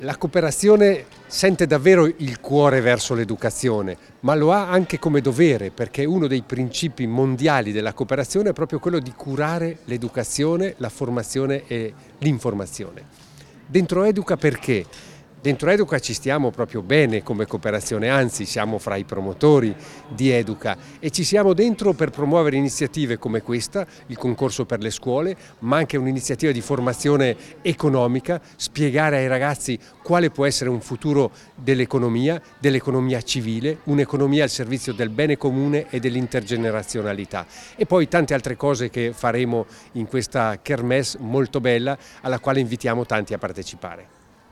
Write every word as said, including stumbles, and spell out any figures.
La cooperazione sente davvero il cuore verso l'educazione, ma lo ha anche come dovere, perché uno dei principi mondiali della cooperazione è proprio quello di curare l'educazione, la formazione e l'informazione. Dentro Educa perché? Dentro Educa ci stiamo proprio bene come cooperazione, anzi siamo fra i promotori di Educa e ci siamo dentro per promuovere iniziative come questa, il concorso per le scuole, ma anche un'iniziativa di formazione economica, spiegare ai ragazzi quale può essere un futuro dell'economia, dell'economia civile, un'economia al servizio del bene comune e dell'intergenerazionalità. E poi tante altre cose che faremo in questa kermesse molto bella alla quale invitiamo tanti a partecipare.